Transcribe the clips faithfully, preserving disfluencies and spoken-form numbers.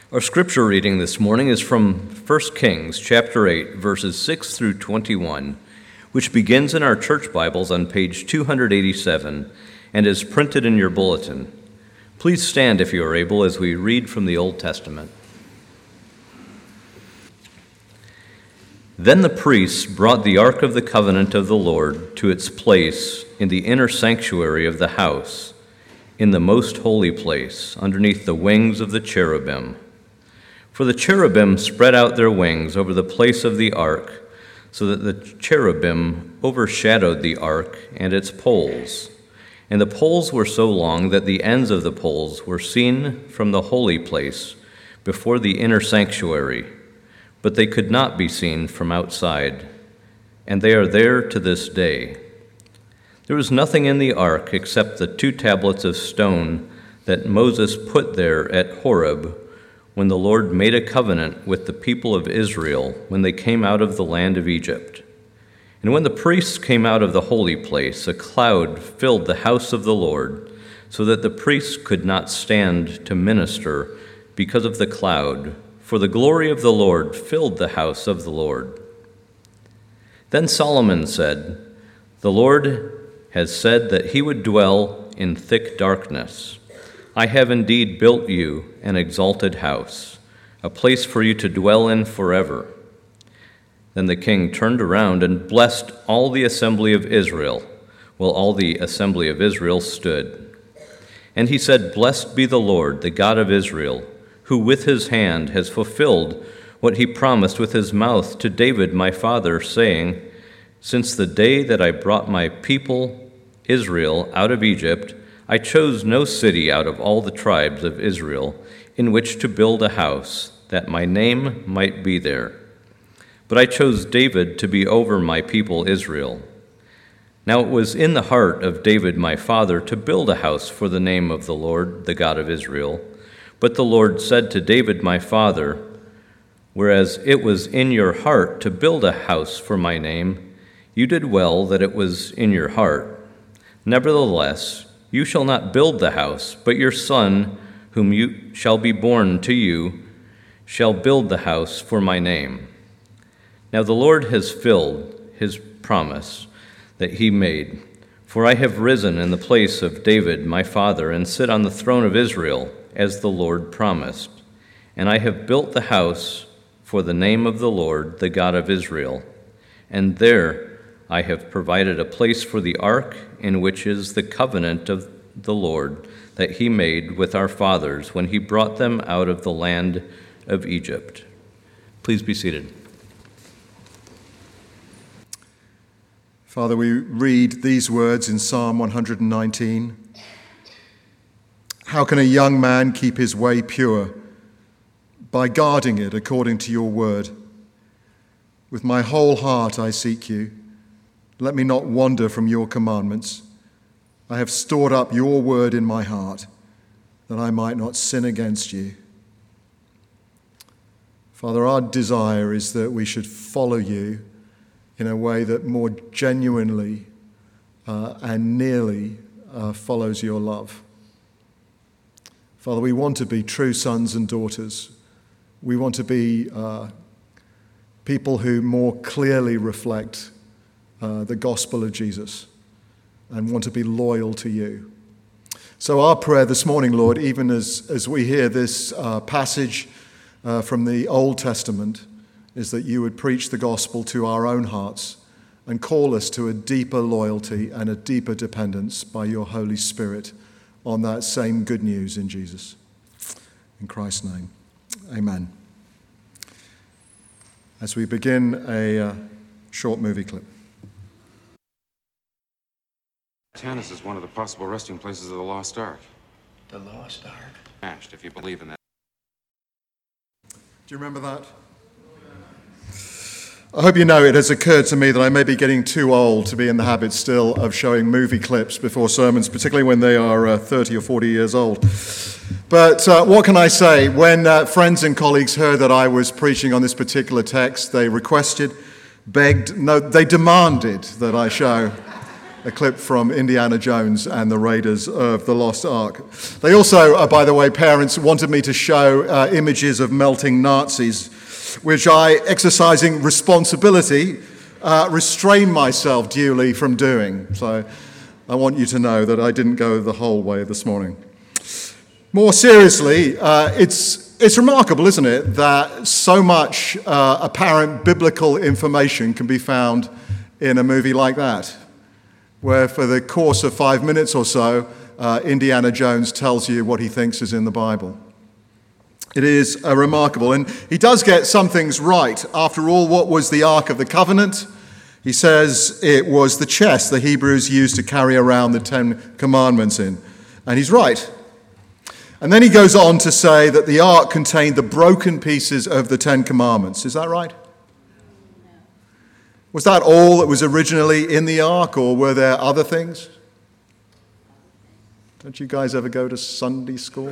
Our scripture reading this morning is from First Kings chapter eight, verses six through twenty-one, which begins in our church Bibles on page two eighty-seven and is printed in your bulletin. Please stand if you are able as we read from the Old Testament. Then the priests brought the Ark of the Covenant of the Lord to its place in the inner sanctuary of the house, in the most holy place, underneath the wings of the cherubim. For the cherubim spread out their wings over the place of the ark, so that the cherubim overshadowed the ark and its poles. And the poles were so long that the ends of the poles were seen from the holy place before the inner sanctuary, but they could not be seen from outside, and they are there to this day. There was nothing in the ark except the two tablets of stone that Moses put there at Horeb, when the Lord made a covenant with the people of Israel when they came out of the land of Egypt. And when the priests came out of the holy place, a cloud filled the house of the Lord, so that the priests could not stand to minister because of the cloud, for the glory of the Lord filled the house of the Lord. Then Solomon said, "The Lord has said that he would dwell in thick darkness. I have indeed built you an exalted house, a place for you to dwell in forever." Then the king turned around and blessed all the assembly of Israel, while all the assembly of Israel stood. And he said, "Blessed be the Lord, the God of Israel, who with his hand has fulfilled what he promised with his mouth to David my father, saying, 'Since the day that I brought my people Israel out of Egypt, I chose no city out of all the tribes of Israel in which to build a house, that my name might be there. But I chose David to be over my people Israel. Now it was in the heart of David my father to build a house for the name of the Lord, the God of Israel. But the Lord said to David my father, whereas it was in your heart to build a house for my name, you did well that it was in your heart. Nevertheless, you shall not build the house, but your son, whom you shall be born to you, shall build the house for my name.' Now the Lord has filled his promise that he made, for I have risen in the place of David my father and sit on the throne of Israel, as the Lord promised. And I have built the house for the name of the Lord, the God of Israel. And there I have provided a place for the ark, in which is the covenant of the Lord that he made with our fathers when he brought them out of the land of Egypt." Please be seated. Father, we read these words in Psalm one nineteen. "How can a young man keep his way pure? By guarding it according to your word. With my whole heart I seek you. Let me not wander from your commandments. I have stored up your word in my heart, that I might not sin against you." Father, our desire is that we should follow you in a way that more genuinely uh, and nearly uh, follows your love. Father, we want to be true sons and daughters. We want to be uh, people who more clearly reflect uh, the gospel of Jesus and want to be loyal to you. So our prayer this morning, Lord, even as, as we hear this uh, passage uh, from the Old Testament, is that you would preach the gospel to our own hearts and call us to a deeper loyalty and a deeper dependence by your Holy Spirit on that same good news in Jesus. In Christ's name, amen. As we begin a uh, short movie clip. Tanis is one of the possible resting places of the Lost Ark. The Lost Ark? Smashed, if you believe in that. Do you remember that? I hope you know it has occurred to me that I may be getting too old to be in the habit still of showing movie clips before sermons, particularly when they are uh, thirty or forty years old. But uh, what can I say? When uh, friends and colleagues heard that I was preaching on this particular text, they requested, begged, no, they demanded that I show a clip from Indiana Jones and the Raiders of the Lost Ark. They also, uh, by the way, parents wanted me to show uh, images of melting Nazis, which I, exercising responsibility, uh, restrain myself duly from doing. So I want you to know that I didn't go the whole way this morning. More seriously, uh, it's it's remarkable, isn't it, that so much uh, apparent biblical information can be found in a movie like that, where for the course of five minutes or so, uh, Indiana Jones tells you what he thinks is in the Bible. It is uh, remarkable, and he does get some things right. After all, what was the Ark of the Covenant? He says it was the chest the Hebrews used to carry around the Ten Commandments in, and he's right. And then he goes on to say that the ark contained the broken pieces of the Ten Commandments. Is that right? Was that all that was originally in the ark, or were there other things? Don't you guys ever go to Sunday school?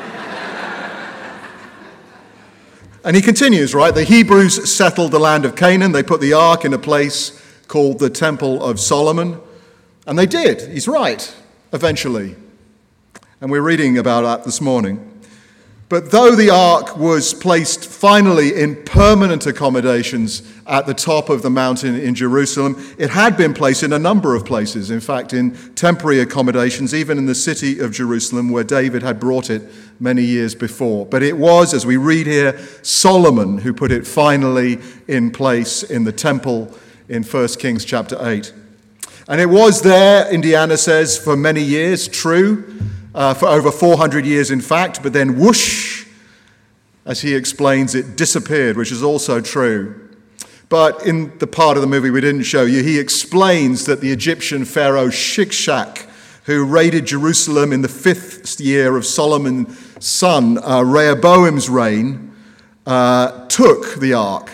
And he continues, right? The Hebrews settled the land of Canaan. They put the ark in a place called the Temple of Solomon. And they did. He's right, eventually. And we're reading about that this morning. But though the ark was placed finally in permanent accommodations at the top of the mountain in Jerusalem, it had been placed in a number of places, in fact, in temporary accommodations, even in the city of Jerusalem, where David had brought it many years before. But it was, as we read here, Solomon who put it finally in place in the temple in First Kings chapter eight. And it was there, Indiana says, for many years, true, Uh, for over four hundred years, in fact, but then whoosh, as he explains, it disappeared, which is also true. But in the part of the movie we didn't show you, he explains that the Egyptian pharaoh Shishak, who raided Jerusalem in the fifth year of Solomon's son uh, Rehoboam's reign, uh, took the ark.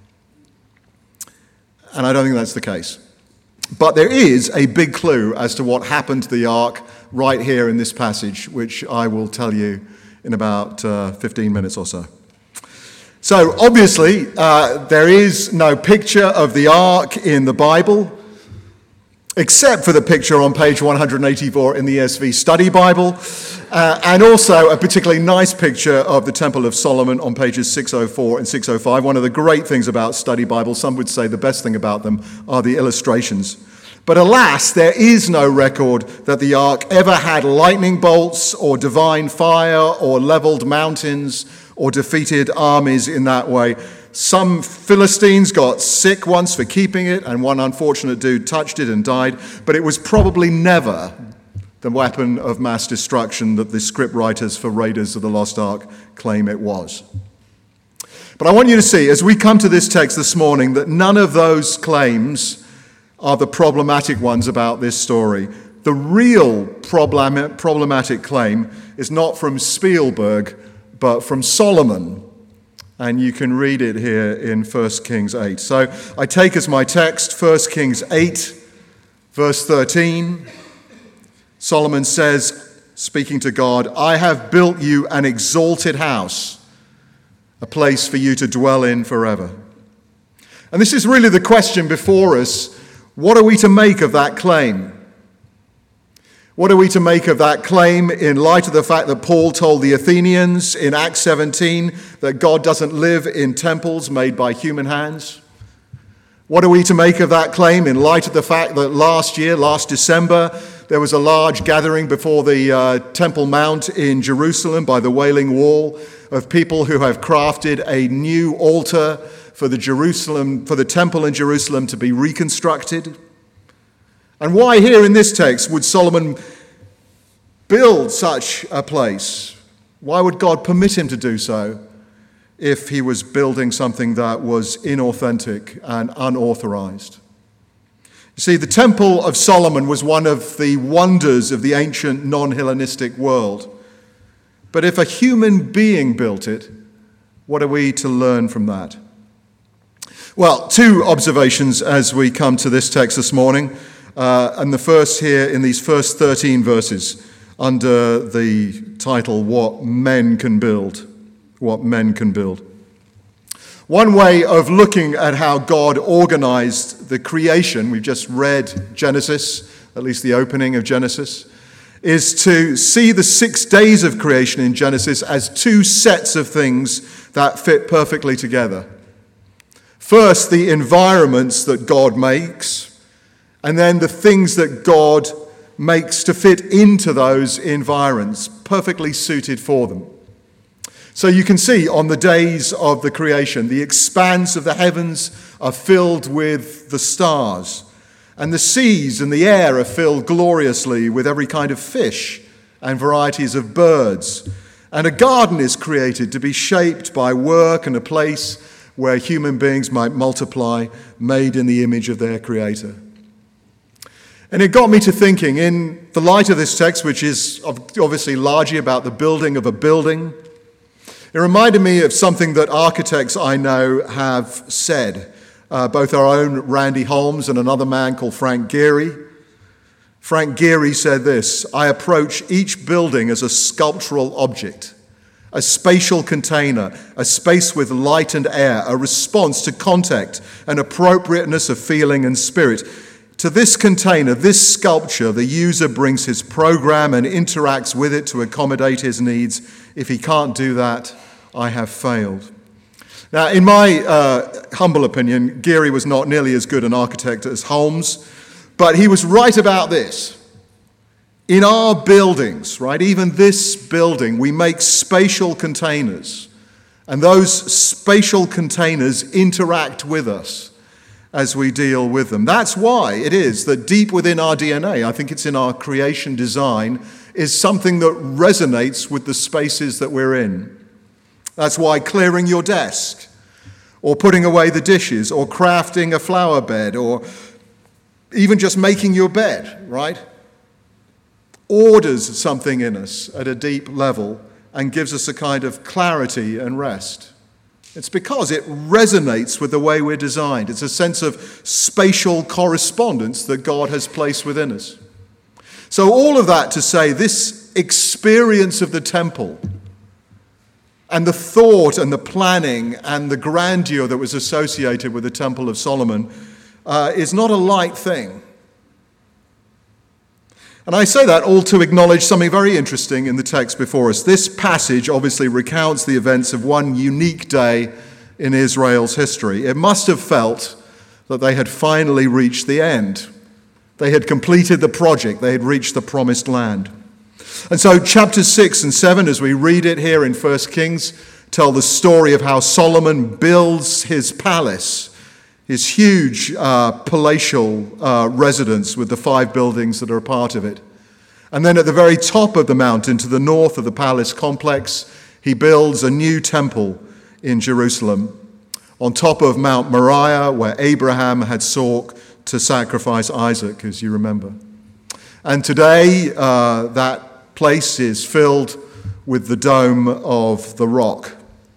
And I don't think that's the case. But there is a big clue as to what happened to the ark right here in this passage, which I will tell you in about uh, fifteen minutes or so. So obviously, uh, there is no picture of the ark in the Bible, except for the picture on page one hundred eighty-four in the E S V Study Bible, uh, and also a particularly nice picture of the Temple of Solomon on pages six oh four and six oh five. One of the great things about Study Bibles, some would say the best thing about them, are the illustrations. But alas, there is no record that the ark ever had lightning bolts or divine fire or leveled mountains or defeated armies in that way. Some Philistines got sick once for keeping it, and one unfortunate dude touched it and died, but it was probably never the weapon of mass destruction that the script writers for Raiders of the Lost Ark claim it was. But I want you to see, as we come to this text this morning, that none of those claims are the problematic ones about this story. The real problem, problematic claim is not from Spielberg, but from Solomon. And you can read it here in First Kings eight. So I take as my text First Kings eight, verse thirteen. Solomon says, speaking to God, "I have built you an exalted house, a place for you to dwell in forever." And this is really the question before us. What are we to make of that claim? What are we to make of that claim in light of the fact that Paul told the Athenians in Acts seventeen that God doesn't live in temples made by human hands? What are we to make of that claim in light of the fact that last year, last December, there was a large gathering before the uh, Temple Mount in Jerusalem by the Wailing Wall of people who have crafted a new altar for the Jerusalem, for the temple in Jerusalem to be reconstructed? And why here in this text would Solomon build such a place? Why would God permit him to do so if he was building something that was inauthentic and unauthorized? You see, the Temple of Solomon was one of the wonders of the ancient non-Hellenistic world. But if a human being built it, what are we to learn from that? Well, two observations as we come to this text this morning. Uh, and the first here in these first thirteen verses under the title, What Men Can Build. What Men Can Build. One way of looking at how God organized the creation, we've just read Genesis, at least the opening of Genesis, is to see the six days of creation in Genesis as two sets of things that fit perfectly together. First, the environments that God makes, and then the things that God makes to fit into those environs, perfectly suited for them. So you can see on the days of the creation, the expanse of the heavens are filled with the stars, and the seas and the air are filled gloriously with every kind of fish and varieties of birds. And a garden is created to be shaped by work and a place where human beings might multiply, made in the image of their Creator. And it got me to thinking, in the light of this text, which is obviously largely about the building of a building, it reminded me of something that architects I know have said, uh, both our own Randy Holmes and another man called Frank Gehry. Frank Gehry said this: "I approach each building as a sculptural object, a spatial container, a space with light and air, a response to contact and appropriateness of feeling and spirit. To this container, this sculpture, the user brings his program and interacts with it to accommodate his needs. If he can't do that, I have failed." Now, in my uh, humble opinion, Gehry was not nearly as good an architect as Holmes, but he was right about this. In our buildings, right, even this building, we make spatial containers, and those spatial containers interact with us as we deal with them. That's why it is that deep within our D N A, I think it's in our creation design, is something that resonates with the spaces that we're in. That's why clearing your desk, or putting away the dishes, or crafting a flower bed, or even just making your bed, right, orders something in us at a deep level and gives us a kind of clarity and rest. It's because it resonates with the way we're designed. It's a sense of spatial correspondence that God has placed within us. So all of that to say, this experience of the temple and the thought and the planning and the grandeur that was associated with the Temple of Solomon uh, is not a light thing. And I say that all to acknowledge something very interesting in the text before us. This passage obviously recounts the events of one unique day in Israel's history. It must have felt that they had finally reached the end. They had completed the project. They had reached the promised land. And so chapters six and seven, as we read it here in First Kings, tell the story of how Solomon builds his palace, his huge uh, palatial uh, residence with the five buildings that are a part of it. And then at the very top of the mountain, to the north of the palace complex, he builds a new temple in Jerusalem, on top of Mount Moriah, where Abraham had sought to sacrifice Isaac, as you remember. And today, uh, that place is filled with the Dome of the Rock.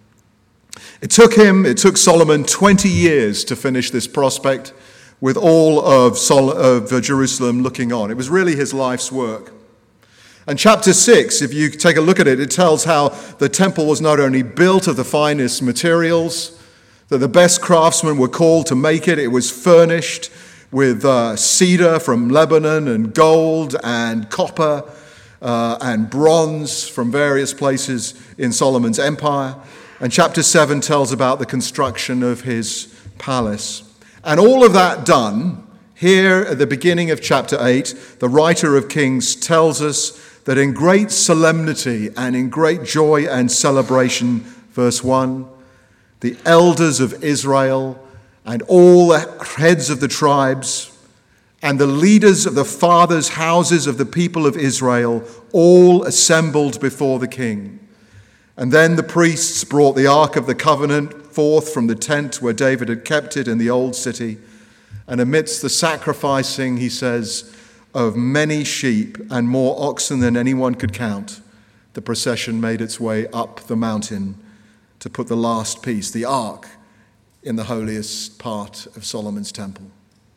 It took him, it took Solomon twenty years to finish this prospect, with all of, Sol- of Jerusalem looking on. It was really his life's work. And chapter six, if you take a look at it, it tells how the temple was not only built of the finest materials, that the best craftsmen were called to make it. It was furnished with uh, cedar from Lebanon and gold and copper uh, and bronze from various places in Solomon's empire. And chapter seven tells about the construction of his palace. And all of that done, here at the beginning of chapter eight, the writer of Kings tells us that in great solemnity and in great joy and celebration, verse one, the elders of Israel and all the heads of the tribes and the leaders of the fathers' houses of the people of Israel all assembled before the king. And then the priests brought the Ark of the Covenant forth from the tent where David had kept it in the old city. And amidst the sacrificing, he says, of many sheep and more oxen than anyone could count, the procession made its way up the mountain to put the last piece, the Ark, in the holiest part of Solomon's temple.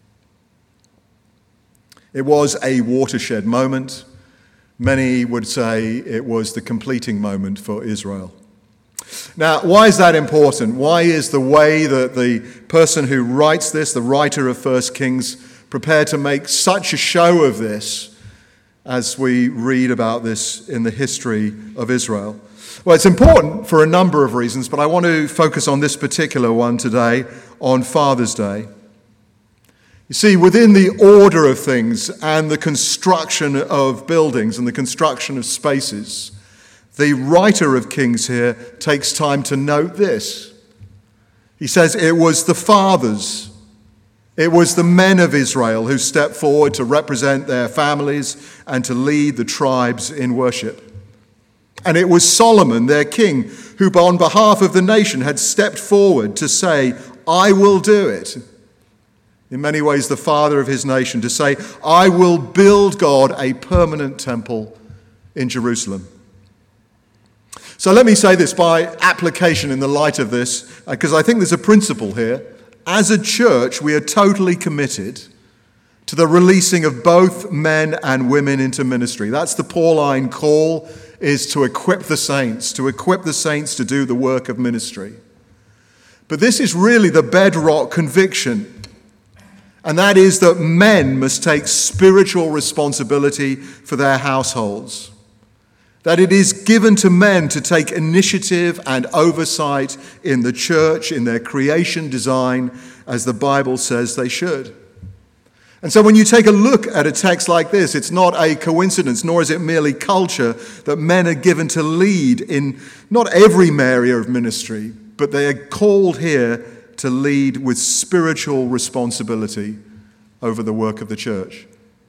It was a watershed moment. Many would say it was the completing moment for Israel. Now, why is that important? Why is the way that the person who writes this, the writer of First Kings, prepare to make such a show of this as we read about this in the history of Israel? Well, it's important for a number of reasons, but I want to focus on this particular one today, on Father's Day. You see, within the order of things and the construction of buildings and the construction of spaces, the writer of Kings here takes time to note this. He says it was the fathers, it was the men of Israel who stepped forward to represent their families and to lead the tribes in worship. And it was Solomon, their king, who on behalf of the nation had stepped forward to say, I will do it. In many ways, the father of his nation, to say, I will build God a permanent temple in Jerusalem. So let me say this by application in the light of this, because I think there's a principle here. As a church, we are totally committed to the releasing of both men and women into ministry. That's the Pauline call, is to equip the saints, to equip the saints to do the work of ministry. But this is really the bedrock conviction, and that is that men must take spiritual responsibility for their households. That it is given to men to take initiative and oversight in the church, in their creation design, as the Bible says they should. And so when you take a look at a text like this, it's not a coincidence, nor is it merely culture, that men are given to lead in not every area of ministry, but they are called here to lead with spiritual responsibility over the work of the church.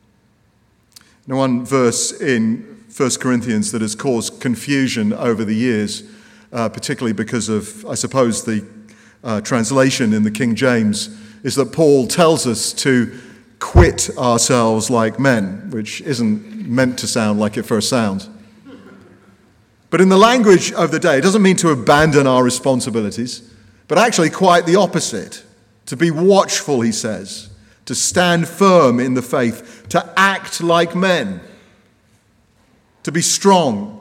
Now, one verse in First Corinthians that has caused confusion over the years, uh, particularly because of, I suppose, the uh, translation in the King James, is that Paul tells us to quit ourselves like men, which isn't meant to sound like it first sounds. But in the language of the day, it doesn't mean to abandon our responsibilities, but actually quite the opposite. To be watchful, he says, to stand firm in the faith, to act like men, to be strong.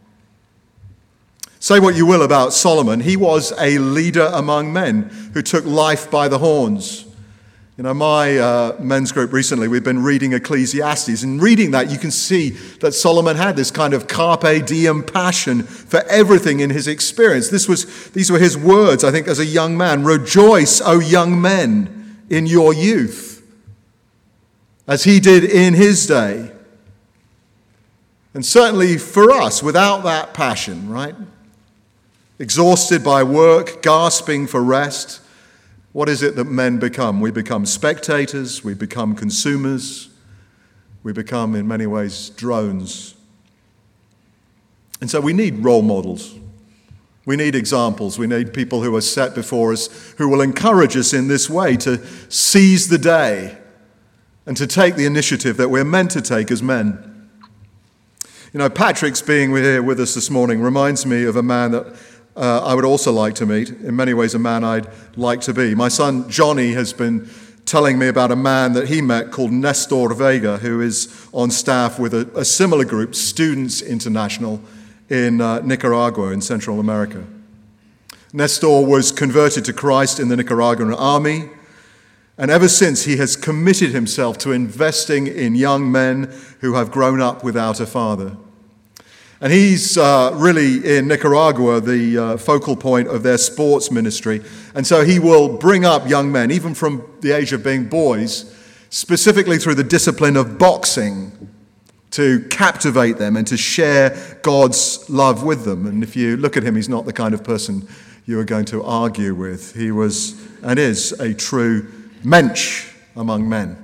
Say what you will about Solomon, he was a leader among men who took life by the horns. You know, my uh, men's group recently, we've been reading Ecclesiastes, and reading that you can see that Solomon had this kind of carpe diem passion for everything in his experience. This was, these were his words, I think, as a young man. Rejoice, O young men, in your youth, as he did in his day. And certainly for us, without that passion, right? Exhausted by work, gasping for rest, what is it that men become? We become spectators, we become consumers, we become, in many ways, drones. And so we need role models. We need examples. We need people who are set before us who will encourage us in this way to seize the day and to take the initiative that we're meant to take as men. You know, Patrick's being here with us this morning reminds me of a man that uh, I would also like to meet, in many ways a man I'd like to be. My son Johnny has been telling me about a man that he met called Nestor Vega, who is on staff with a, a similar group, Students International, in uh, Nicaragua in Central America. Nestor was converted to Christ in the Nicaraguan army, and ever since he has committed himself to investing in young men who have grown up without a father. And he's uh, really, in Nicaragua, the uh, focal point of their sports ministry. And so he will bring up young men, even from the age of being boys, specifically through the discipline of boxing, to captivate them and to share God's love with them. And if you look at him, he's not the kind of person you are going to argue with. He was and is a true mensch among men.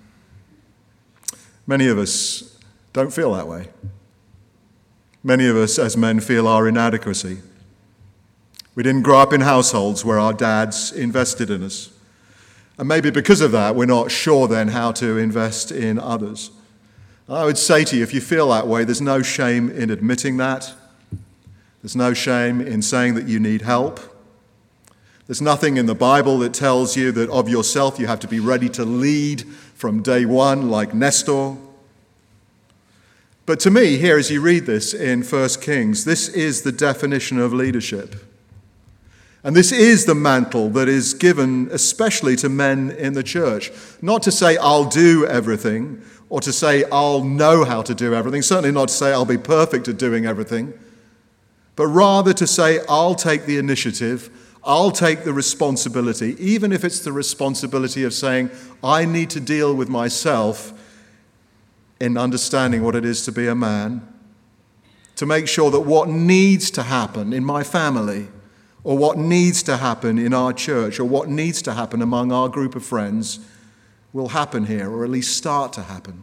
Many of us don't feel that way. Many of us as men feel our inadequacy. We didn't grow up in households where our dads invested in us. And maybe because of that, we're not sure then how to invest in others. I would say to you, if you feel that way, there's no shame in admitting that. There's no shame in saying that you need help. There's nothing in the Bible that tells you that of yourself you have to be ready to lead from day one like Nestor. But to me, here as you read this in First Kings, this is the definition of leadership. And this is the mantle that is given especially to men in the church. Not to say, I'll do everything, or to say, I'll know how to do everything. Certainly not to say, I'll be perfect at doing everything. But rather to say, I'll take the initiative, I'll take the responsibility, even if it's the responsibility of saying, I need to deal with myself in understanding what it is to be a man, to make sure that what needs to happen in my family, or what needs to happen in our church, or what needs to happen among our group of friends will happen here, or at least start to happen.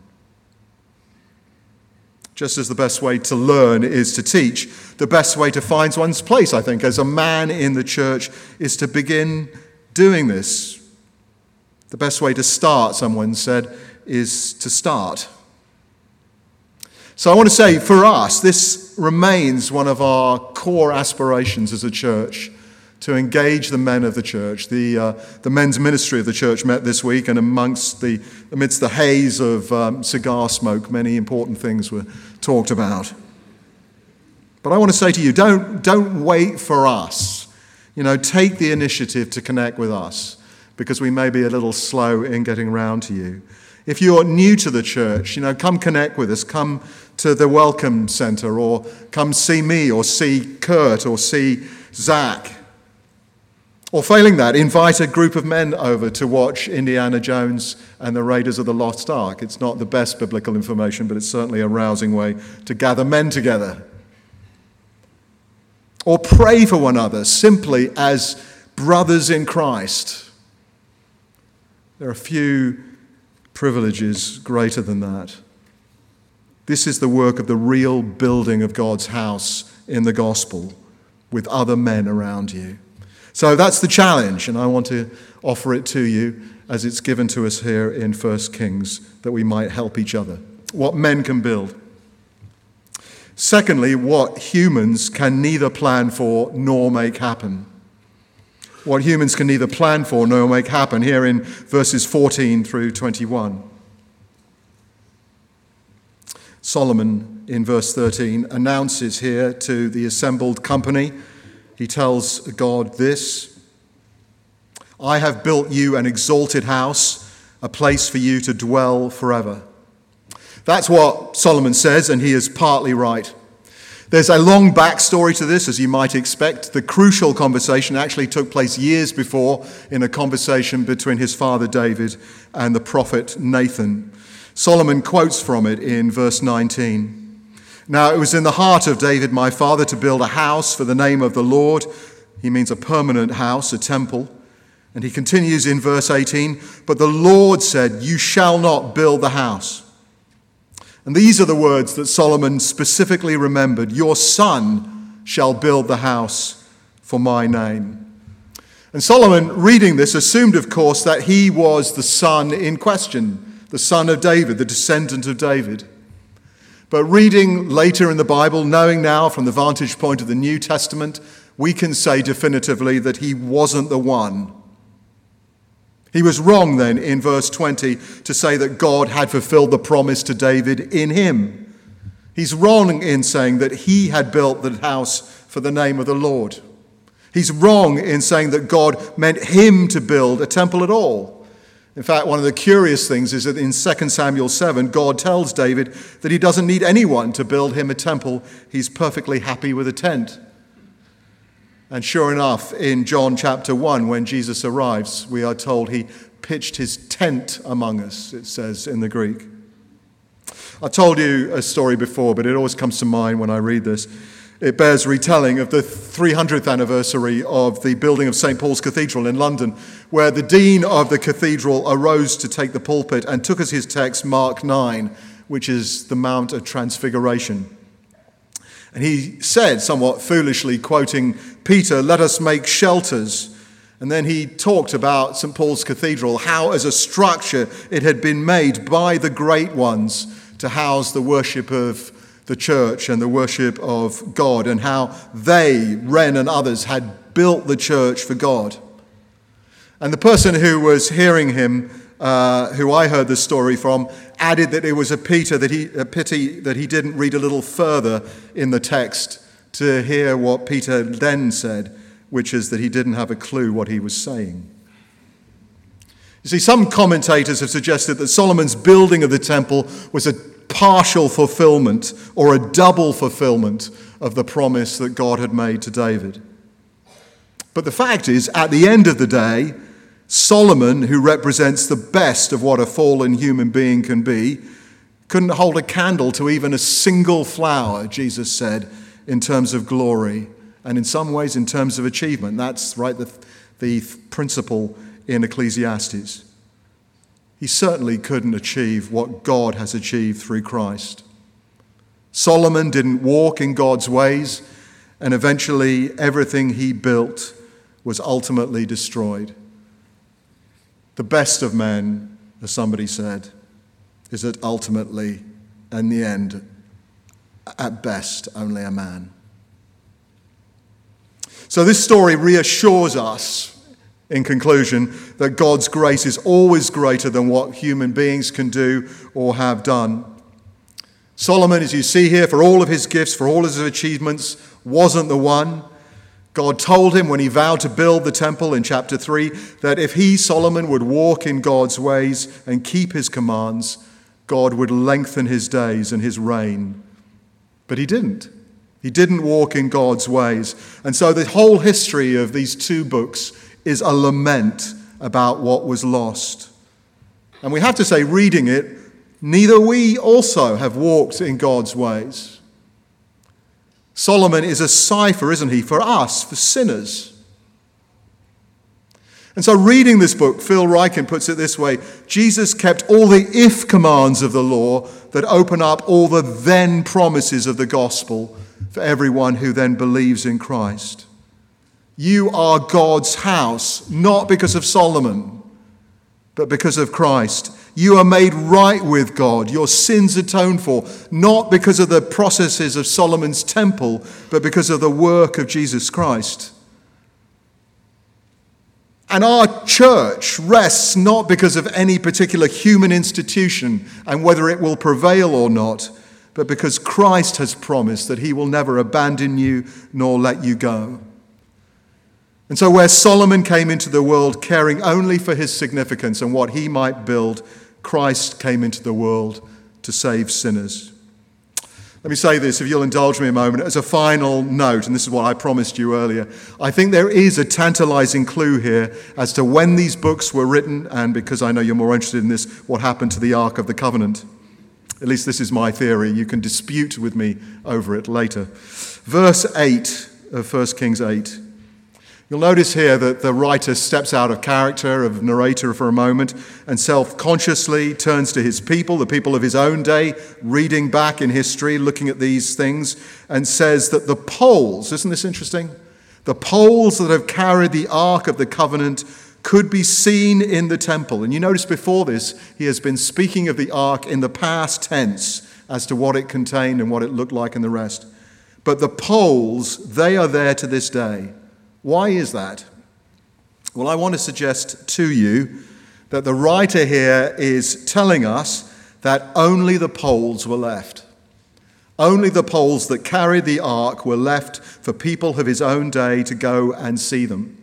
Just as the best way to learn is to teach, the best way to find one's place, I think, as a man in the church is to begin doing this. The best way to start, someone said, is to start. So I want to say, for us, this remains one of our core aspirations as a church, to engage the men of the church. The uh, the men's ministry of the church met this week, and amongst the amidst the haze of um, cigar smoke, many important things were talked about. But I want to say to you, don't don't wait for us. You know, take the initiative to connect with us, because we may be a little slow in getting round to you. If you're new to the church, you know, come connect with us. Come to the Welcome Center, or come see me, or see Kurt, or see Zach. Or failing that, invite a group of men over to watch Indiana Jones and the Raiders of the Lost Ark. It's not the best biblical information, but it's certainly a rousing way to gather men together. Or pray for one another simply as brothers in Christ. There are few privileges greater than that. This is the work of the real building of God's house in the gospel, with other men around you. So that's the challenge, and I want to offer it to you as it's given to us here in First Kings, that we might help each other. What men can build. Secondly, what humans can neither plan for nor make happen. What humans can neither plan for nor make happen, here in verses fourteen through twenty-one. Solomon, in verse thirteen, announces here to the assembled company, he tells God this: I have built you an exalted house, a place for you to dwell forever. That's what Solomon says, and he is partly right. There's a long backstory to this, as you might expect. The crucial conversation actually took place years before, in a conversation between his father David and the prophet Nathan. Solomon quotes from it in verse nineteen. Now it was in the heart of David, my father, to build a house for the name of the Lord. He means a permanent house, a temple. And he continues in verse eighteen, but the Lord said, you shall not build the house. And these are the words that Solomon specifically remembered. Your son shall build the house for my name. And Solomon, reading this, assumed, of course, that he was the son in question, the son of David, the descendant of David. But reading later in the Bible, knowing now from the vantage point of the New Testament, we can say definitively that he wasn't the one. He was wrong then in verse twenty to say that God had fulfilled the promise to David in him. He's wrong in saying that he had built the house for the name of the Lord. He's wrong in saying that God meant him to build a temple at all. In fact, one of the curious things is that in Second Samuel seven, God tells David that he doesn't need anyone to build him a temple. He's perfectly happy with a tent. And sure enough, in John chapter one, when Jesus arrives, we are told he pitched his tent among us, it says in the Greek. I've told you a story before, but it always comes to mind when I read this. It bears retelling of the three hundredth anniversary of the building of Saint Paul's Cathedral in London, where the dean of the cathedral arose to take the pulpit and took as his text Mark nine, which is the Mount of Transfiguration. And he said, somewhat foolishly, quoting Peter, let us make shelters. And then he talked about Saint Paul's Cathedral, how as a structure it had been made by the great ones to house the worship of the church and the worship of God, and how they, Wren and others, had built the church for God. And the person who was hearing him, uh, who I heard the story from, added that it was a Peter that he, a pity that he didn't read a little further in the text to hear what Peter then said, which is that he didn't have a clue what he was saying. You see, some commentators have suggested that Solomon's building of the temple was a partial fulfillment or a double fulfillment of the promise that God had made to David. But the fact is, at the end of the day, Solomon, who represents the best of what a fallen human being can be, couldn't hold a candle to even a single flower, Jesus said, in terms of glory, and in some ways in terms of achievement. That's right, the, the principle in Ecclesiastes. He certainly couldn't achieve what God has achieved through Christ. Solomon didn't walk in God's ways, and eventually everything he built was ultimately destroyed. The best of men, as somebody said, is that ultimately, in the end, at best, only a man. So this story reassures us, in conclusion, that God's grace is always greater than what human beings can do or have done. Solomon, as you see here, for all of his gifts, for all of his achievements, wasn't the one. God told him when he vowed to build the temple in chapter three that if he, Solomon, would walk in God's ways and keep his commands, God would lengthen his days and his reign. But he didn't. He didn't walk in God's ways. And so the whole history of these two books is a lament about what was lost. And we have to say, reading it, neither we also have walked in God's ways. Solomon is a cipher, isn't he, for us, for sinners. And so reading this book, Phil Ryken puts it this way: Jesus kept all the if commands of the law that open up all the then promises of the gospel for everyone who then believes in Christ. You are God's house, not because of Solomon, but because of Christ. You are made right with God, your sins atoned for, not because of the processes of Solomon's temple, but because of the work of Jesus Christ. And our church rests not because of any particular human institution and whether it will prevail or not, but because Christ has promised that he will never abandon you nor let you go. And so where Solomon came into the world caring only for his significance and what he might build, Christ came into the world to save sinners. Let me say this, if you'll indulge me a moment, as a final note, and this is what I promised you earlier. I think there is a tantalizing clue here as to when these books were written, and because I know you're more interested in this, what happened to the Ark of the Covenant. At least this is my theory. You can dispute with me over it later. Verse eight of First Kings eight. You'll notice here that the writer steps out of character, of narrator for a moment, and self-consciously turns to his people, the people of his own day, reading back in history, looking at these things, and says that the poles, isn't this interesting? The poles that have carried the Ark of the Covenant could be seen in the temple. And you notice before this, he has been speaking of the Ark in the past tense as to what it contained and what it looked like and the rest. But the poles, they are there to this day. Why is that? Well, I want to suggest to you that the writer here is telling us that only the poles were left. Only the poles that carried the ark were left for people of his own day to go and see them.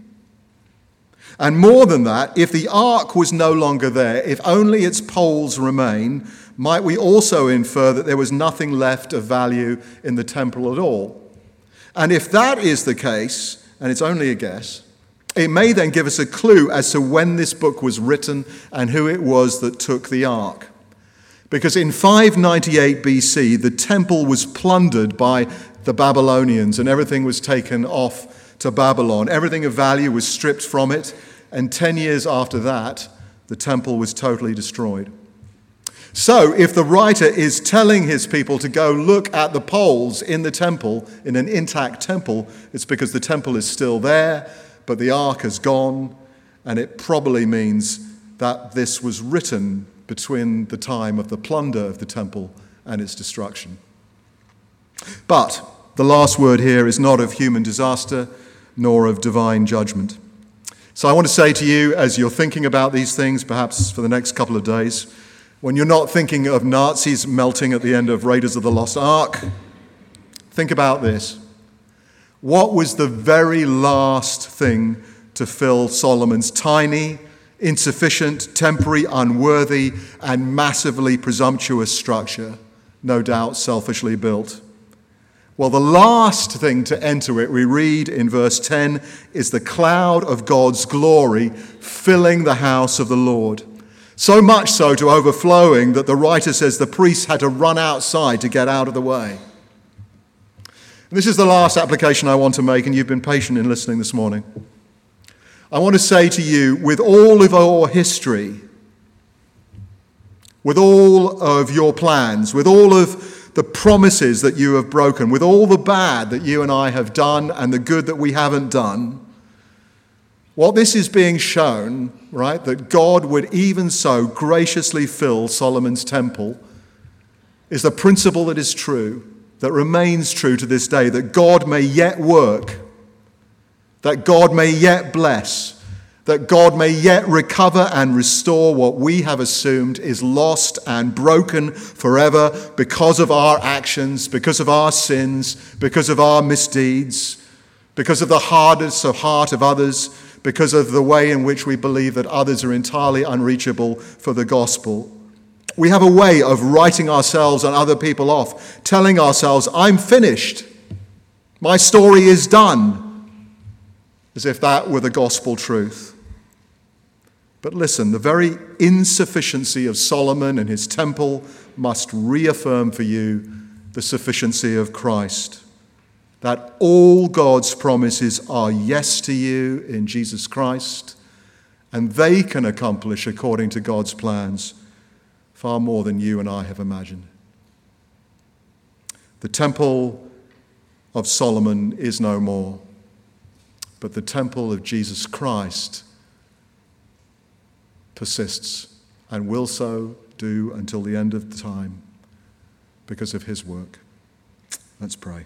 And more than that, if the ark was no longer there, if only its poles remain, might we also infer that there was nothing left of value in the temple at all? And if that is the case, and it's only a guess, it may then give us a clue as to when this book was written and who it was that took the ark. Because in five ninety-eight B C, the temple was plundered by the Babylonians and everything was taken off to Babylon. Everything of value was stripped from it, and ten years after that, the temple was totally destroyed. So if the writer is telling his people to go look at the poles in the temple, in an intact temple, it's because the temple is still there, but the ark has gone, and it probably means that this was written between the time of the plunder of the temple and its destruction. But the last word here is not of human disaster, nor of divine judgment. So I want to say to you, as you're thinking about these things, perhaps for the next couple of days, when you're not thinking of Nazis melting at the end of Raiders of the Lost Ark, think about this. What was the very last thing to fill Solomon's tiny, insufficient, temporary, unworthy, and massively presumptuous structure, no doubt selfishly built? Well, the last thing to enter it, we read in verse ten, is the cloud of God's glory filling the house of the Lord. So much so to overflowing that the writer says the priests had to run outside to get out of the way. And this is the last application I want to make, and you've been patient in listening this morning. I want to say to you, with all of our history, with all of your plans, with all of the promises that you have broken, with all the bad that you and I have done and the good that we haven't done, what this is being shown, right, that God would even so graciously fill Solomon's temple, is the principle that is true, that remains true to this day, that God may yet work, that God may yet bless, that God may yet recover and restore what we have assumed is lost and broken forever because of our actions, because of our sins, because of our misdeeds, because of the hardness of heart of others, because of the way in which we believe that others are entirely unreachable for the gospel. We have a way of writing ourselves and other people off, telling ourselves, I'm finished. My story is done, as if that were the gospel truth. But listen, the very insufficiency of Solomon and his temple must reaffirm for you the sufficiency of Christ. That all God's promises are yes to you in Jesus Christ, and they can accomplish, according to God's plans, far more than you and I have imagined. The temple of Solomon is no more, but the temple of Jesus Christ persists and will so do until the end of the time because of his work. Let's pray.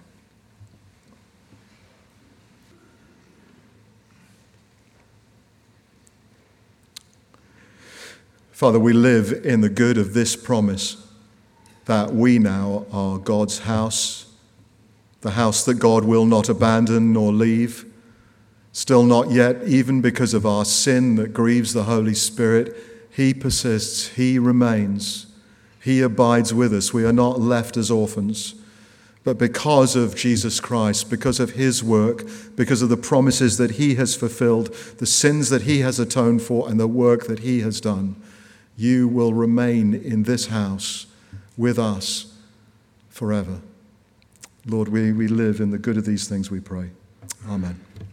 Father, we live in the good of this promise that we now are God's house, the house that God will not abandon nor leave. Still not yet, even because of our sin that grieves the Holy Spirit, he persists, he remains, he abides with us. We are not left as orphans. But because of Jesus Christ, because of his work, because of the promises that he has fulfilled, the sins that he has atoned for, and the work that he has done, you will remain in this house with us forever. Lord, we, we live in the good of these things, we pray. Amen.